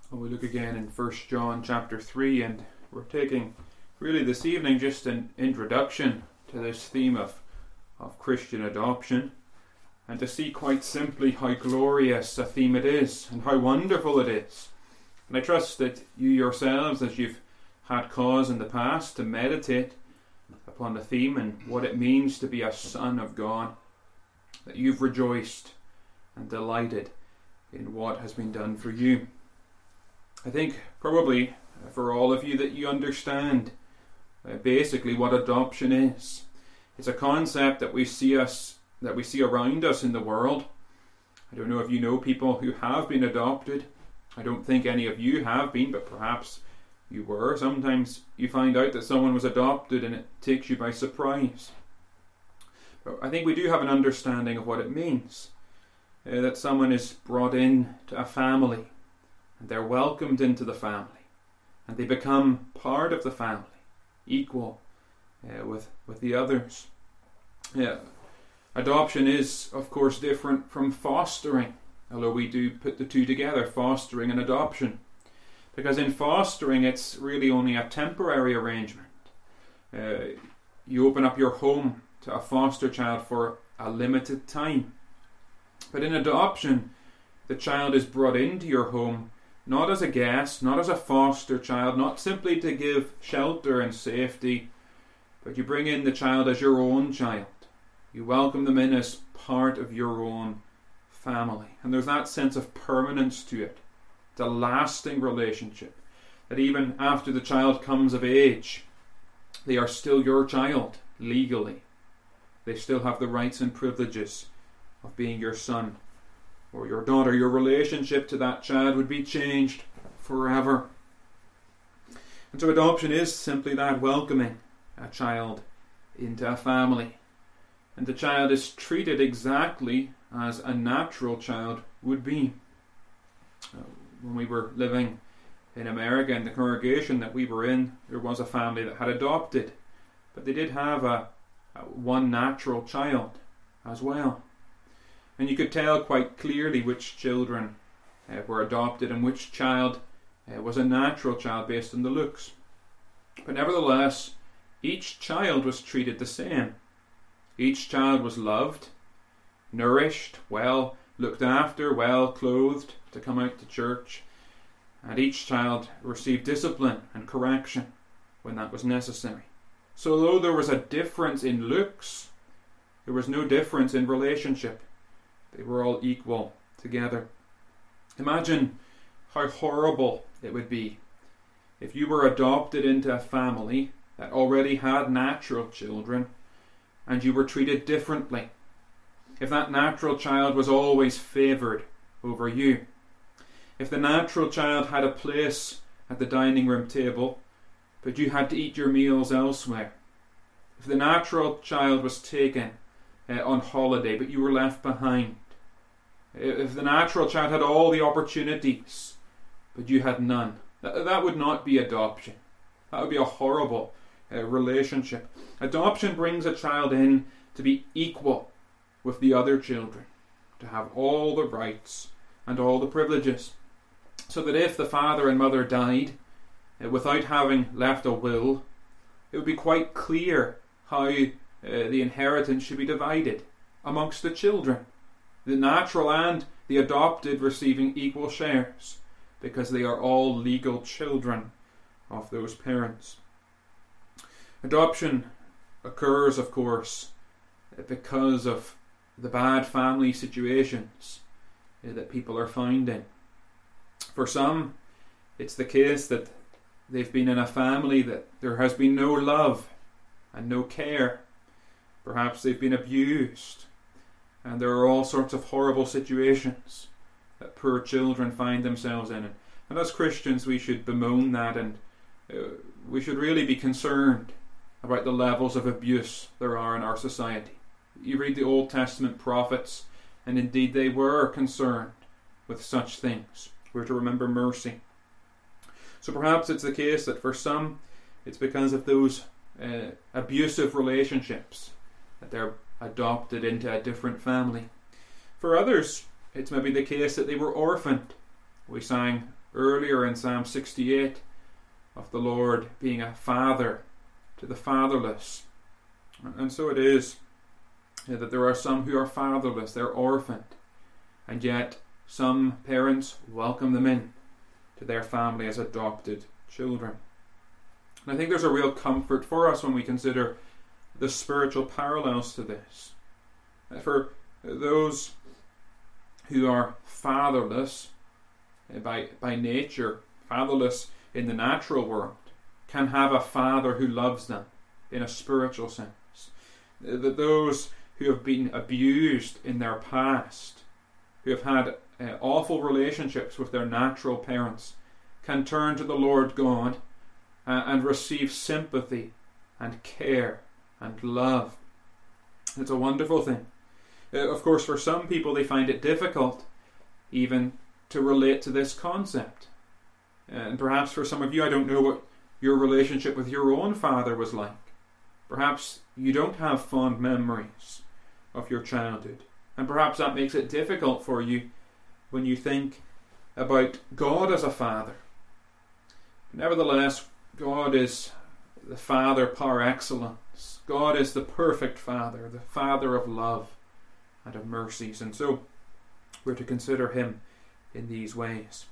And we look again in 1 John chapter 3, and we're taking really this evening just an introduction to this theme of Christian adoption, and to see quite simply how glorious a theme it is and how wonderful it is. And I trust that you yourselves, as you've had cause in the past to meditate upon the theme and what it means to be a son of God, that you've rejoiced and delighted in what has been done for you. I think probably for all of you that you understand basically what adoption is. It's a concept that we see around us in the world. I don't know if you know people who have been adopted. I don't think any of you have been, but perhaps you were. Sometimes you find out that someone was adopted and it takes you by surprise. But I think we do have an understanding of what it means. That someone is brought in to a family, and they're welcomed into the family, and they become part of the family, equal with the others. Adoption is, of course, different from fostering, although we do put the two together, fostering and adoption. Because in fostering, it's really only a temporary arrangement. You open up your home to a foster child for a limited time. But in adoption, the child is brought into your home not as a guest, not as a foster child, not simply to give shelter and safety, but you bring in the child as your own child. You welcome them in as part of your own family. And there's that sense of permanence to it. It's a lasting relationship. That even after the child comes of age, they are still your child, legally. They still have the rights and privileges of being your son or your daughter. Your relationship to that child would be changed forever. And so adoption is simply that, welcoming a child into a family. And the child is treated exactly as a natural child would be. When we were living in America, in the congregation that we were in, there was a family that had adopted, but they did have one natural child as well. And you could tell quite clearly which children were adopted and which child was a natural child based on the looks. But nevertheless, each child was treated the same. Each child was loved, nourished, well looked after, well clothed to come out to church. And each child received discipline and correction when that was necessary. So although there was a difference in looks, there was no difference in relationship. They were all equal together. Imagine how horrible it would be if you were adopted into a family that already had natural children and you were treated differently. If that natural child was always favoured over you. If the natural child had a place at the dining room table, but you had to eat your meals elsewhere. If the natural child was taken on holiday, but you were left behind. If the natural child had all the opportunities, but you had none. That would not be adoption. That would be a horrible relationship. Adoption brings a child in to be equal with the other children, to have all the rights and all the privileges. So that if the father and mother died without having left a will, it would be quite clear how the inheritance should be divided amongst the children. The natural and the adopted receiving equal shares, because they are all legal children of those parents. Adoption occurs, of course, because of the bad family situations that people are found in. For some, it's the case that they've been in a family that there has been no love and no care. Perhaps they've been abused, and there are all sorts of horrible situations that poor children find themselves in. And as Christians, we should bemoan that, and we should really be concerned about the levels of abuse there are in our society. You read the Old Testament prophets, and indeed they were concerned with such things. We're to remember mercy. So perhaps it's the case that for some, it's because of those abusive relationships that they're adopted into a different family. For others, it's maybe the case that they were orphaned. We sang earlier in Psalm 68 of the Lord being a father to the fatherless. And so it is that there are some who are fatherless, they're orphaned, and yet some parents welcome them in to their family as adopted children. And I think there's a real comfort for us when we consider the spiritual parallels to this. For those who are fatherless by nature, fatherless in the natural world, can have a father who loves them in a spiritual sense. That those who have been abused in their past, who have had awful relationships with their natural parents, can turn to the Lord God and receive sympathy and care and love. It's a wonderful thing. Of course, for some people they find it difficult even to relate to this concept. And perhaps for some of you, I don't know what your relationship with your own father was like. Perhaps you don't have fond memories of your childhood. And perhaps that makes it difficult for you when you think about God as a father. Nevertheless, God is the Father par excellence. God is the perfect Father, the Father of love and of mercies. And so we're to consider Him in these ways.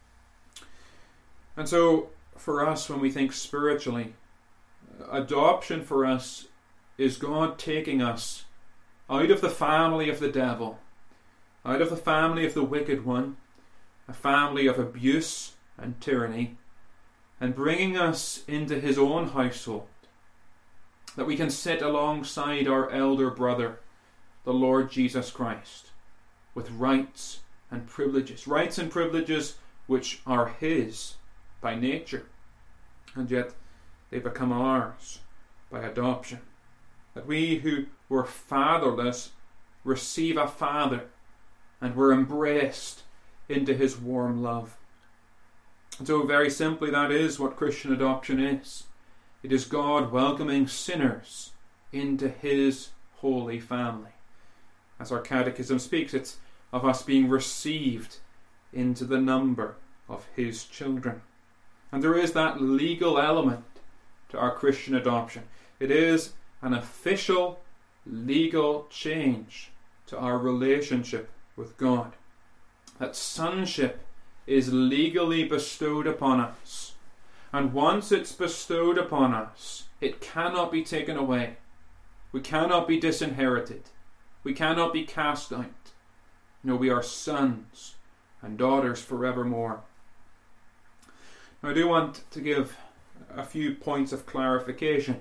And so for us, when we think spiritually, adoption for us is God taking us out of the family of the devil, out of the family of the wicked one, a family of abuse and tyranny, and bringing us into His own household, that we can sit alongside our elder brother, the Lord Jesus Christ, with rights and privileges which are His by nature, and yet they become ours by adoption. That we who were fatherless receive a father, and we're embraced into His warm love. And so very simply, that is what Christian adoption is. It is God welcoming sinners into His holy family. As our catechism speaks, it's of us being received into the number of His children. And there is that legal element to our Christian adoption. It is an official legal change to our relationship with God. That sonship is legally bestowed upon us. And once it's bestowed upon us, it cannot be taken away. We cannot be disinherited. We cannot be cast out. No, we are sons and daughters forevermore. Now, I do want to give a few points of clarification.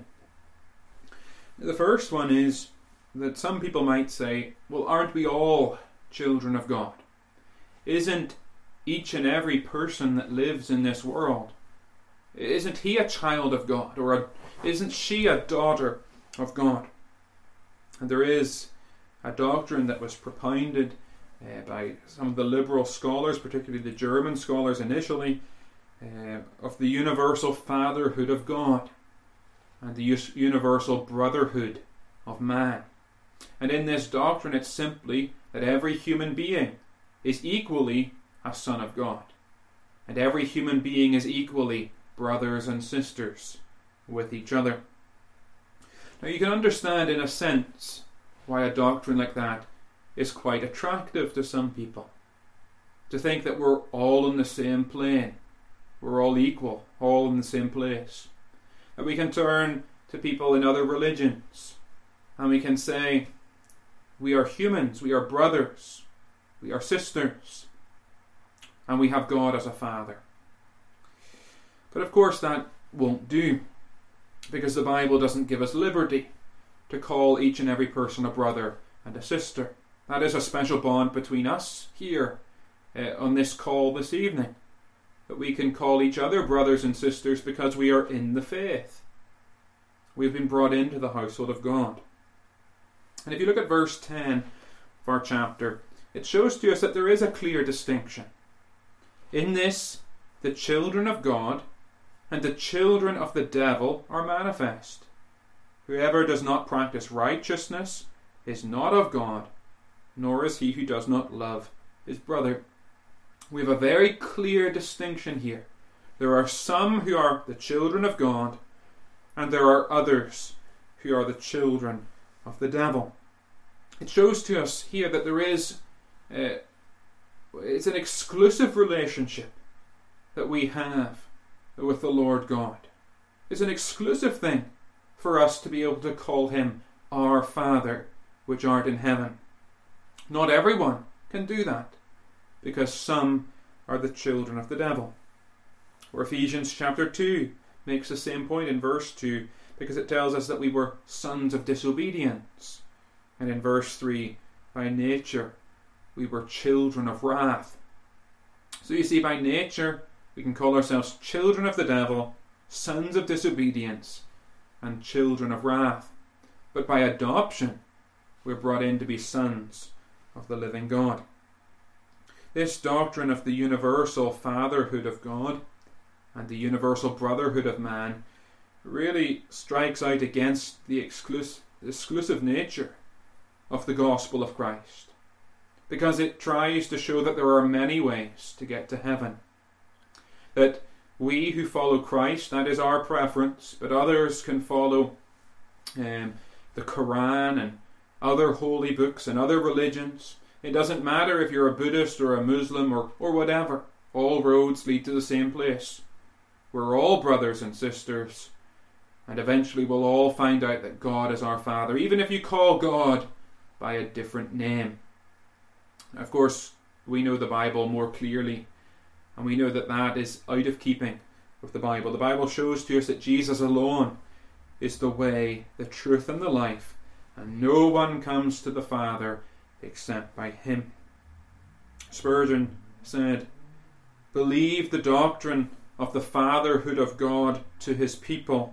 The first one is that some people might say, well, aren't we all children of God? Isn't each and every person that lives in this world, isn't he a child of God? Or isn't she a daughter of God? And there is a doctrine that was propounded by some of the liberal scholars, particularly the German scholars initially, of the universal fatherhood of God and the universal brotherhood of man. And in this doctrine, it's simply that every human being is equally a son of God, and every human being is equally brothers and sisters with each other. Now, you can understand in a sense why a doctrine like that is quite attractive to some people. To think that we're all on the same plane, we're all equal, all in the same place. That we can turn to people in other religions and we can say, we are humans, we are brothers, we are sisters, and we have God as a father. But of course that won't do, because the Bible doesn't give us liberty to call each and every person a brother and a sister. That is a special bond between us here on this call this evening. That we can call each other brothers and sisters because we are in the faith. We've been brought into the household of God. And if you look at verse 10 of our chapter, it shows to us that there is a clear distinction. In this, the children of God and the children of the devil are manifest. Whoever does not practice righteousness is not of God, nor is he who does not love his brother. we have a very clear distinction here. There are some who are the children of God, and there are others who are the children of the devil. It shows to us here that there is it's an exclusive relationship that we have with the Lord God. It's an exclusive thing for us to be able to call him our Father, which art in heaven. Not everyone can do that, because some are the children of the devil. Or Ephesians chapter 2 makes the same point in verse 2, because it tells us that we were sons of disobedience. And in verse 3, by nature we were children of wrath. So you see, by nature we can call ourselves children of the devil, sons of disobedience, and children of wrath. But by adoption we're brought in to be sons of the living God. This doctrine of the universal fatherhood of God and the universal brotherhood of man really strikes out against the exclusive nature of the gospel of Christ, because it tries to show that there are many ways to get to heaven. That we who follow Christ, that is our preference, but others can follow the Quran and other holy books and other religions. It doesn't matter if you're a Buddhist or a Muslim or whatever. All roads lead to the same place. We're all brothers and sisters, and eventually we'll all find out that God is our Father, even if you call God by a different name. Of course, we know the Bible more clearly, and we know that that is out of keeping with the Bible. The Bible shows to us that Jesus alone is the way, the truth, and the life, and no one comes to the Father except by him. Spurgeon said, "Believe the doctrine of the fatherhood of God to his people.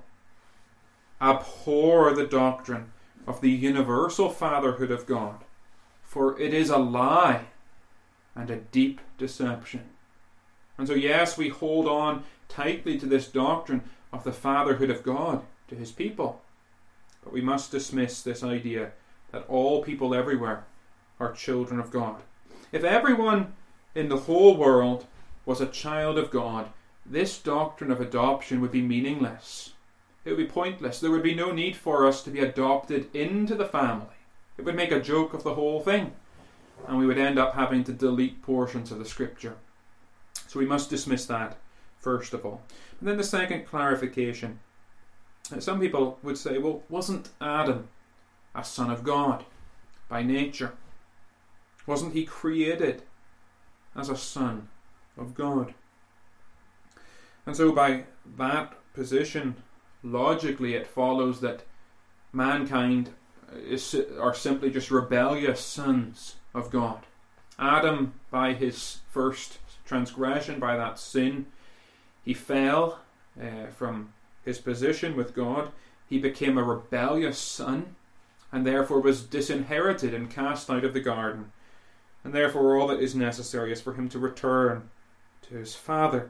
Abhor the doctrine of the universal fatherhood of God, for it is a lie and a deep deception." And so yes, we hold on tightly to this doctrine of the fatherhood of God to his people, but we must dismiss this idea that all people everywhere are children of God. If everyone in the whole world was a child of God, this doctrine of adoption would be meaningless. It would be pointless. There would be no need for us to be adopted into the family. It would make a joke of the whole thing, and we would end up having to delete portions of the scripture. So we must dismiss that first of all. And then the second clarification. Some people would say, well, wasn't Adam a son of God by nature? Wasn't he created as a son of God? And so by that position, logically it follows that mankind are simply just rebellious sons of God. Adam, by his first transgression, by that sin, he fell from his position with God. He became a rebellious son, and therefore was disinherited and cast out of the garden. And therefore all that is necessary is for him to return to his father.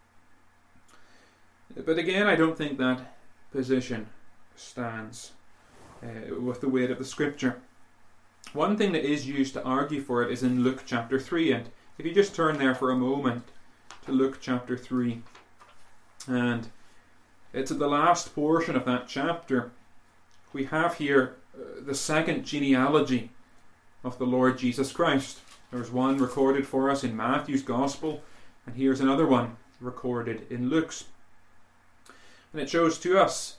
But again, I don't think that position stands with the weight of the scripture. One thing that is used to argue for it is in Luke chapter 3, and if you just turn there for a moment to Luke chapter 3, and it's at the last portion of that chapter, we have here the second genealogy of the Lord Jesus Christ. There's one recorded for us in Matthew's Gospel, and here's another one recorded in Luke's. And it shows to us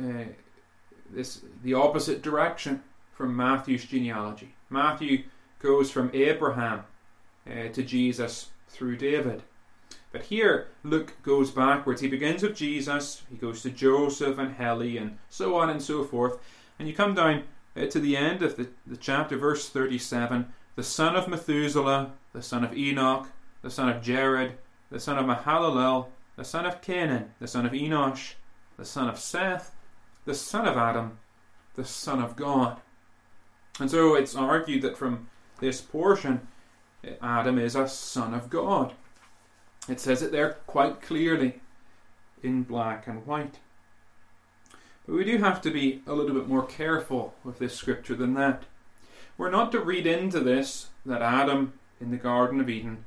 the opposite direction from Matthew's genealogy. Matthew goes from Abraham to Jesus through David. But here Luke goes backwards. He begins with Jesus, he goes to Joseph and Heli, and so on and so forth. And you come down to the end of the chapter, verse 37, the son of Methuselah, the son of Enoch, the son of Jared, the son of Mahalalel, the son of Canaan, the son of Enosh, the son of Seth, the son of Adam, the son of God. And so it's argued that from this portion, Adam is a son of God. It says it there quite clearly in black and white. But we do have to be a little bit more careful with this scripture than that. We're not to read into this that Adam in the Garden of Eden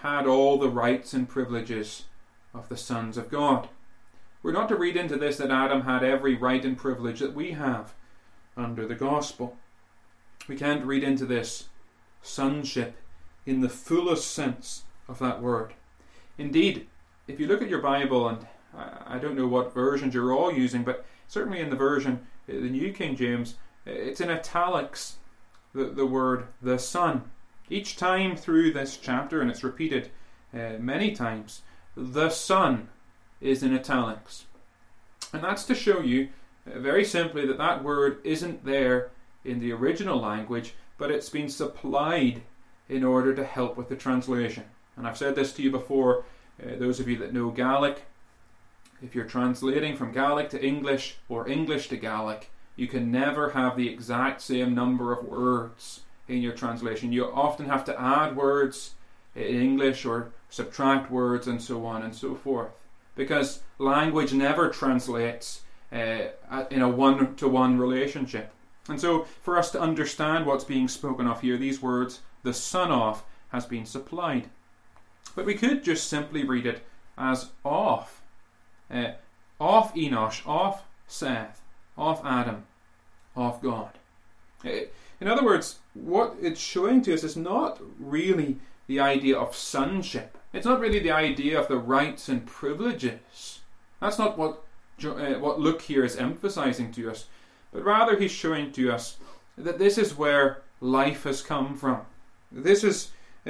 had all the rights and privileges of the sons of God. We're not to read into this that Adam had every right and privilege that we have under the gospel. We can't read into this sonship in the fullest sense of that word. Indeed, if you look at your Bible, and I don't know what versions you're all using, but certainly in the version, the New King James, it's in italics, the word the Son. Each time through this chapter, and it's repeated many times, the Son is in italics. And that's to show you very simply that that word isn't there in the original language, but it's been supplied in order to help with the translation. And I've said this to you before, those of you that know Gaelic, if you're translating from Gaelic to English or English to Gaelic, you can never have the exact same number of words in your translation. You often have to add words in English or subtract words and so on and so forth, because language never translates in a one-to-one relationship. And so for us to understand what's being spoken of here, these words, the son of, has been supplied. But we could just simply read it as of. Of Enosh, of Seth, of Adam, of God. In other words, what it's showing to us is not really the idea of sonship. It's not really the idea of the rights and privileges. That's not what Luke here is emphasizing to us. But rather he's showing to us that this is where life has come from. This is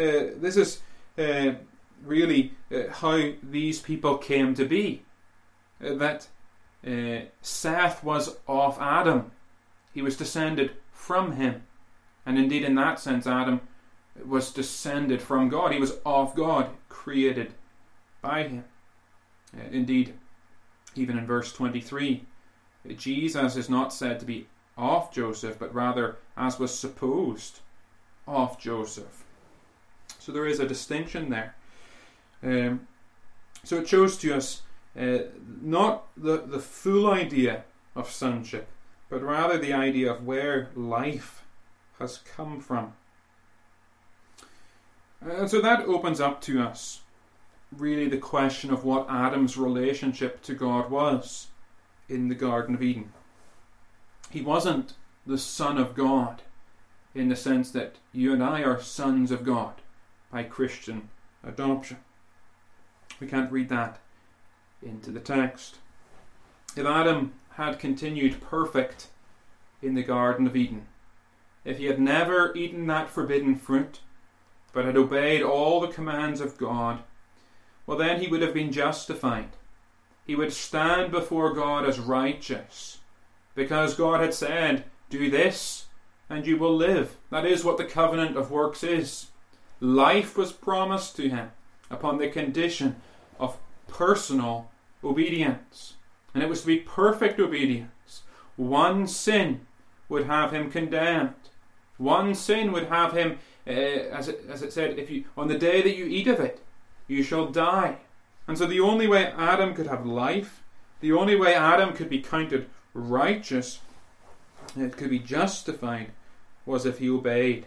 really how these people came to be. That Seth was of Adam. He was descended from him. And indeed in that sense Adam was descended from God. He was of God, created by him. Indeed, even in verse 23, Jesus is not said to be of Joseph, but rather, as was supposed, of Joseph. So there is a distinction there. So it shows to us not the full idea of sonship, but rather the idea of where life has come from. And so that opens up to us really the question of what Adam's relationship to God was in the Garden of Eden. He wasn't the Son of God in the sense that you and I are sons of God by Christian adoption. We can't read that into the text. If Adam had continued perfect in the Garden of Eden, if he had never eaten that forbidden fruit, but had obeyed all the commands of God, well then he would have been justified. He would stand before God as righteous, because God had said, do this and you will live. That is what the covenant of works is. Life was promised to him upon the condition of personal obedience. And it was to be perfect obedience. One sin would have him condemned. One sin would have him, as it said, on the day that you eat of it, you shall die. And so the only way Adam could have life, the only way Adam could be counted righteous, it could be justified, was if he obeyed.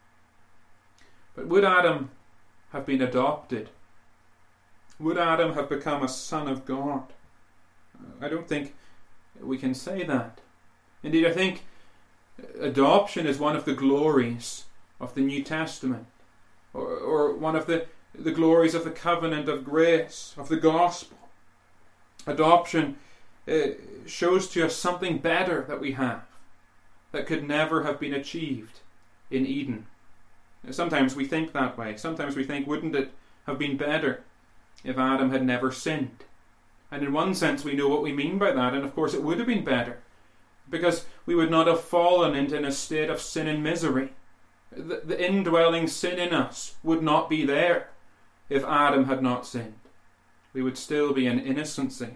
But would Adam have been adopted? Would Adam have become a son of God? I don't think we can say that. Indeed, I think adoption is one of the glories of the New Testament, or one of the glories of the covenant of grace, of the gospel. Adoption shows to us something better that we have, that could never have been achieved in Eden. Sometimes we think that way. Sometimes we think, wouldn't it have been better if Adam had never sinned? And in one sense we know what we mean by that, and of course it would have been better, because we would not have fallen into a state of sin and misery. The indwelling sin in us would not be there if Adam had not sinned. We would still be in innocency.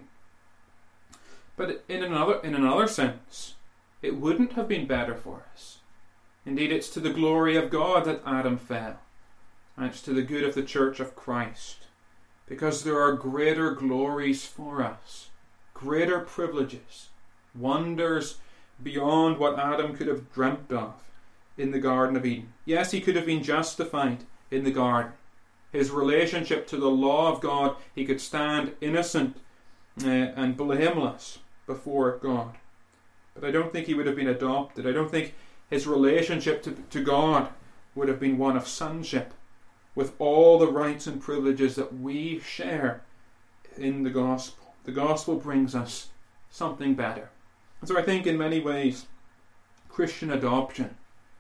But in another sense, it wouldn't have been better for us. Indeed, it's to the glory of God that Adam fell, and it's to the good of the Church of Christ, because there are greater glories for us, greater privileges, wonders beyond what Adam could have dreamt of in the Garden of Eden. Yes, he could have been justified in the garden. his relationship to the law of God, he could stand innocent and blameless before God. But I don't think he would have been adopted. I don't think his relationship to God would have been one of sonship, with all the rights and privileges that we share in the gospel. The gospel brings us something better. And so I think in many ways, Christian adoption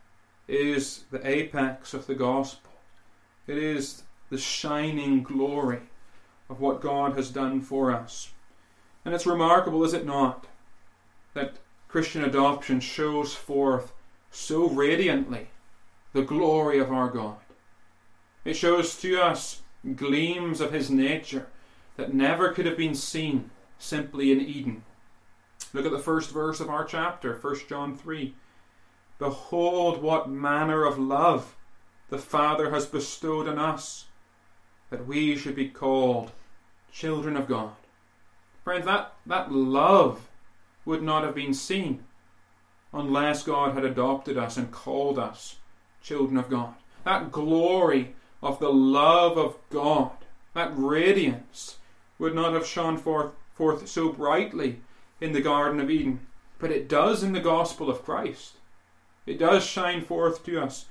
is the apex of the gospel. It is the shining glory of what God has done for us. And it's remarkable, is it not, that Christian adoption shows forth so radiantly the glory of our God. It shows to us gleams of his nature that never could have been seen simply in Eden. Look at the first verse of our chapter, 1 John 3. Behold what manner of love the Father has bestowed on us, that we should be called children of God. Friends, that love would not have been seen unless God had adopted us and called us children of God. That glory of the love of God, that radiance, would not have shone forth so brightly in the Garden of Eden, but it does in the gospel of Christ. It does shine forth to us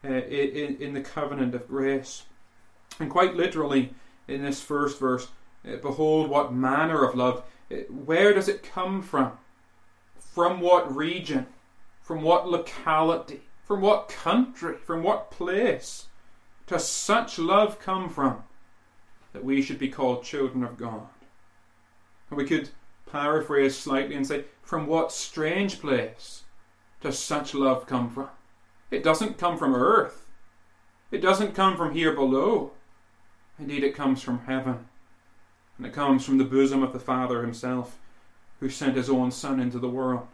in the covenant of grace. And quite literally, in this first verse, behold what manner of love. Where does it come from? From what region? From what locality? From what country? From what place does such love come from, that we should be called children of God? And we could paraphrase slightly and say, from what strange place does such love come from? It doesn't come from earth. It doesn't come from here below. Indeed, it comes from heaven. And it comes from the bosom of the Father himself, who sent his own Son into the world.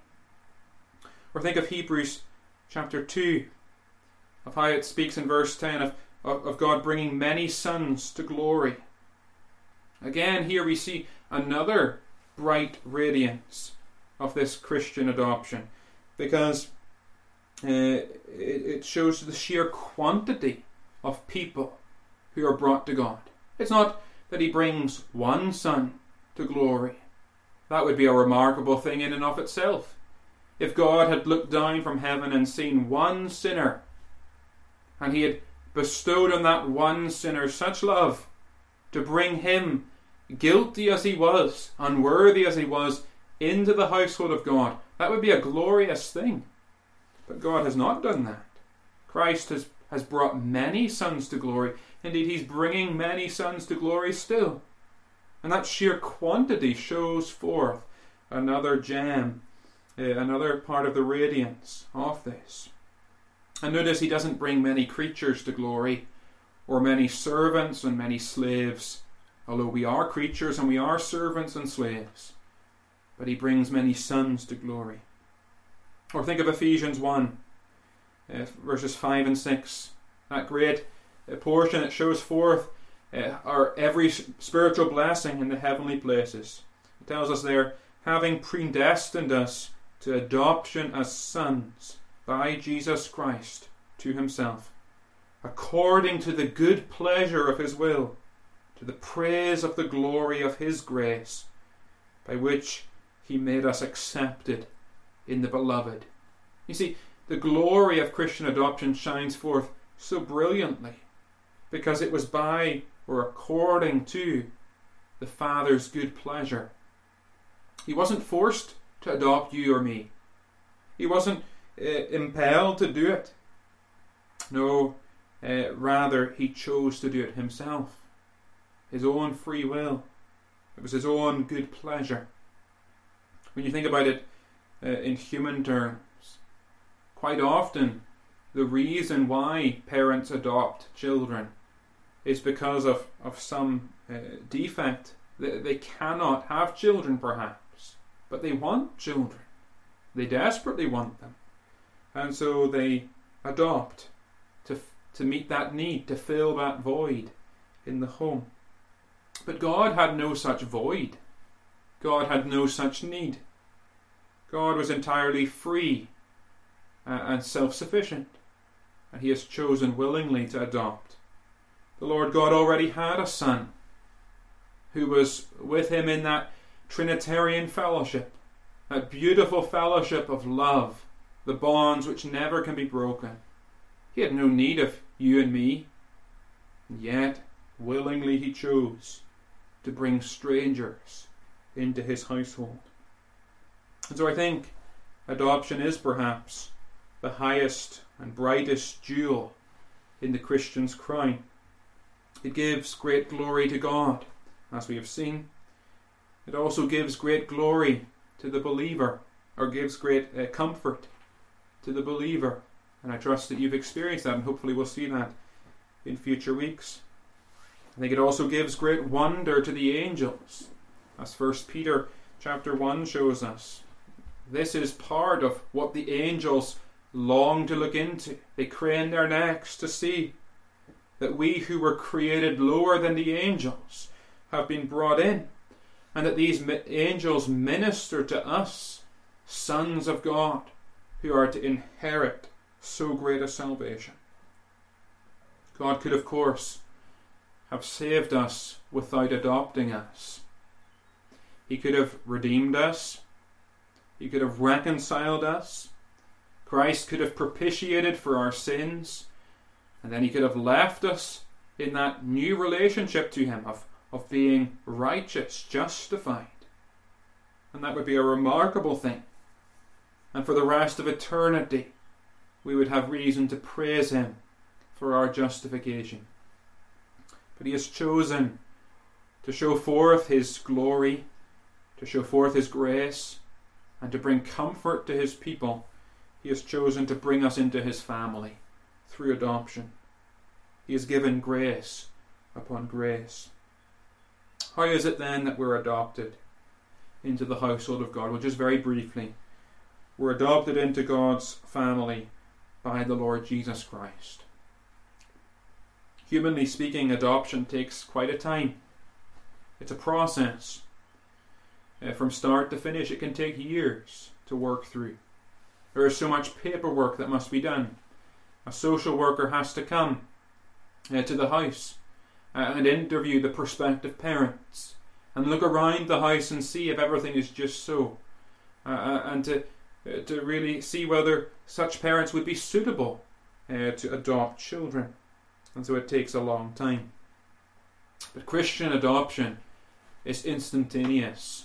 Or think of Hebrews chapter 2, of how it speaks in verse 10 of God bringing many sons to glory. Again, here we see another bright radiance of this Christian adoption, because it shows the sheer quantity of people who are brought to God. It's not that he brings one son to glory. That would be a remarkable thing in and of itself. If God had looked down from heaven and seen one sinner, and he had bestowed on that one sinner such love to bring him, guilty as he was, unworthy as he was, into the household of God, that would be a glorious thing. But God has not done that. Christ has brought many sons to glory. Indeed, he's bringing many sons to glory still. And that sheer quantity shows forth another gem, another part of the radiance of this. And notice he doesn't bring many creatures to glory, or many servants and many slaves, although we are creatures and we are servants and slaves. But he brings many sons to glory. Or think of Ephesians 1, verses 5 and 6. That great portion that shows forth our every spiritual blessing in the heavenly places. It tells us there, having predestined us to adoption as sons by Jesus Christ to himself, according to the good pleasure of his will, to the praise of the glory of his grace, by which he made us accepted in the beloved. You see, the glory of Christian adoption shines forth so brilliantly because it was by or according to the Father's good pleasure. He wasn't forced to adopt you or me. He wasn't impelled to do it. No, rather he chose to do it himself. His own free will. It was his own good pleasure. When you think about it in human terms, quite often the reason why parents adopt children is because of some defect. They cannot have children perhaps, but they want children. They desperately want them. And so they adopt to meet that need, to fill that void in the home. But God had no such void. God had no such need. God was entirely free and self-sufficient, and he has chosen willingly to adopt. The Lord God already had a Son who was with him in that Trinitarian fellowship, that beautiful fellowship of love, the bonds which never can be broken. He had no need of you and me, and yet willingly he chose to bring strangers into his household. And so I think adoption is perhaps the highest and brightest jewel in the Christian's crown. It gives great glory to God, as we have seen. It also gives great glory to the believer, or gives great comfort to the believer. And I trust that you've experienced that, and hopefully we'll see that in future weeks. I think it also gives great wonder to the angels, as 1 Peter chapter 1 shows us. This is part of what the angels long to look into. They crane their necks to see that we who were created lower than the angels have been brought in, and that these angels minister to us, sons of God, who are to inherit so great a salvation. God could, of course, have saved us without adopting us. He could have redeemed us. He could have reconciled us. Christ could have propitiated for our sins, and then he could have left us in that new relationship to him of being righteous, justified. And that would be a remarkable thing. And for the rest of eternity, we would have reason to praise him for our justification. But he has chosen to show forth his glory, to show forth his grace, and to bring comfort to his people. He has chosen to bring us into his family through adoption. He has given grace upon grace. How is it then that we're adopted into the household of God? Well, just very briefly, we're adopted into God's family by the Lord Jesus Christ. Humanly speaking, adoption takes quite a time. It's a process. From start to finish, it can take years to work through. There is so much paperwork that must be done. A social worker has to come to the house and interview the prospective parents and look around the house and see if everything is just so, and to really see whether such parents would be suitable to adopt children. And so it takes a long time. But Christian adoption is instantaneous.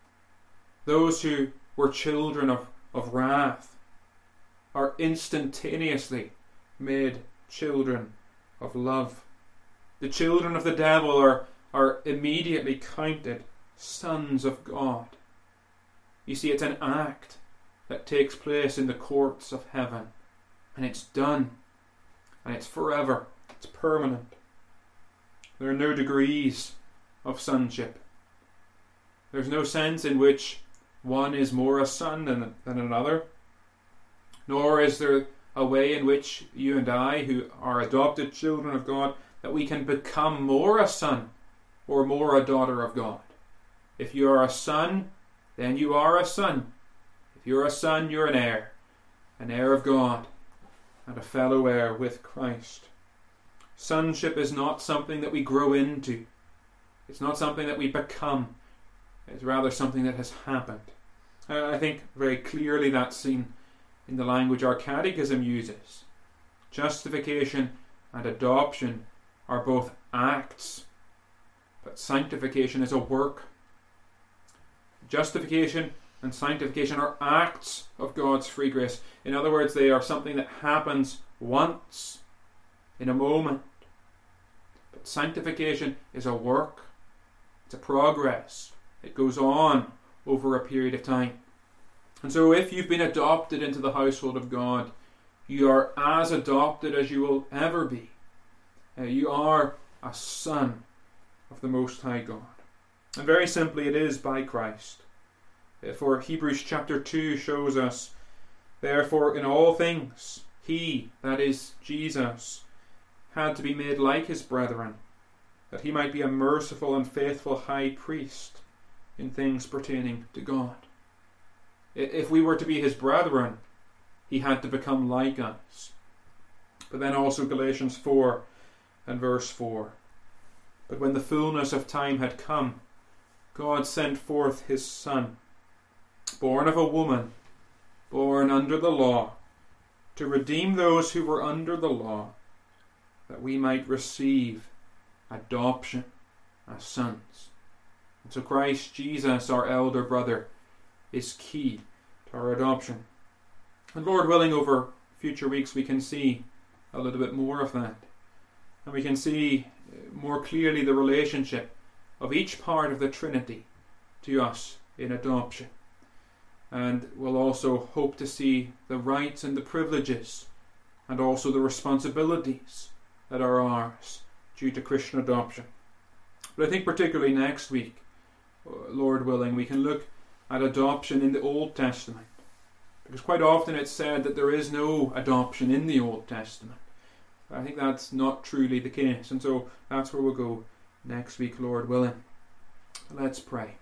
Those who were children of wrath are instantaneously made children of love. The children of the devil are immediately counted sons of God. You see, it's an act that takes place in the courts of heaven, and it's done, and it's forever, it's permanent. There are no degrees of sonship. There's no sense in which one is more a son than another, nor is there a way in which you and I, who are adopted children of God, that we can become more a son or more a daughter of God. If you are a son, then you are a son. If you're a son, you're an heir of God, and a fellow heir with Christ. Sonship is not something that we grow into. It's not something that we become. It's rather something that has happened. I think very clearly that's seen in the language our catechism uses. Justification and adoption are both acts, but sanctification is a work. Justification and sanctification are acts of God's free grace. In other words, they are something that happens once, in a moment. But sanctification is a work. It's a progress. It goes on over a period of time. And so if you've been adopted into the household of God, you are as adopted as you will ever be. You are a son of the Most High God. And very simply, it is by Christ. For Hebrews chapter 2 shows us, therefore in all things, he, that is Jesus, had to be made like his brethren, that he might be a merciful and faithful high priest in things pertaining to God. If we were to be his brethren, he had to become like us. But then also Galatians 4 and verse 4. But when the fullness of time had come, God sent forth his Son, born of a woman, born under the law, to redeem those who were under the law, that we might receive adoption as sons. And so Christ Jesus, our elder brother, is key to our adoption. And Lord willing, over future weeks we can see a little bit more of that. And we can see more clearly the relationship of each part of the Trinity to us in adoption. And we'll also hope to see the rights and the privileges and also the responsibilities that are ours due to Christian adoption. But I think particularly next week, Lord willing, we can look at adoption in the Old Testament. Because quite often it's said that there is no adoption in the Old Testament. I think that's not truly the case. And so that's where we'll go next week, Lord willing. Let's pray.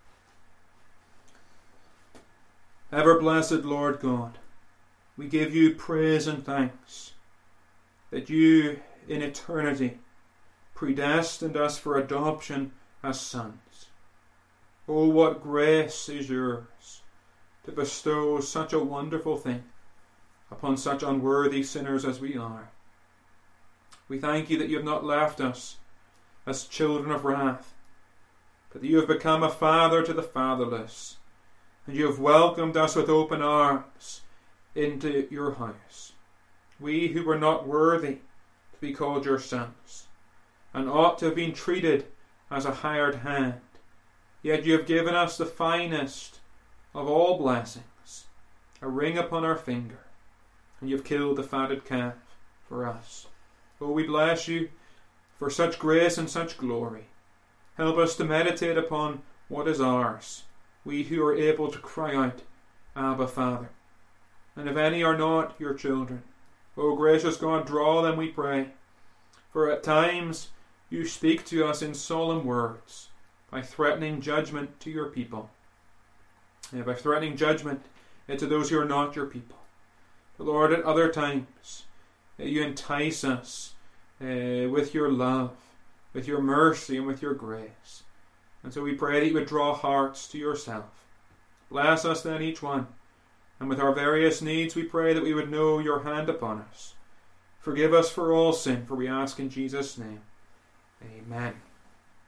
Ever blessed Lord God, we give you praise and thanks that you in eternity predestined us for adoption as sons. Oh, what grace is yours to bestow such a wonderful thing upon such unworthy sinners as we are. We thank you that you have not left us as children of wrath, but that you have become a father to the fatherless, and you have welcomed us with open arms into your house. We who were not worthy to be called your sons, and ought to have been treated as a hired hand, yet you have given us the finest of all blessings, a ring upon our finger, and you have killed the fatted calf for us. Oh, we bless you for such grace and such glory. Help us to meditate upon what is ours, we who are able to cry out, Abba, Father. And if any are not your children, O gracious God, draw them, we pray. For at times you speak to us in solemn words, by threatening judgment to your people. By threatening judgment to those who are not your people. But Lord, at other times, you entice us with your love, with your mercy, and with your grace. And so we pray that you would draw hearts to yourself. Bless us then, each one. And with our various needs, we pray that we would know your hand upon us. Forgive us for all sin, for we ask in Jesus' name. Amen.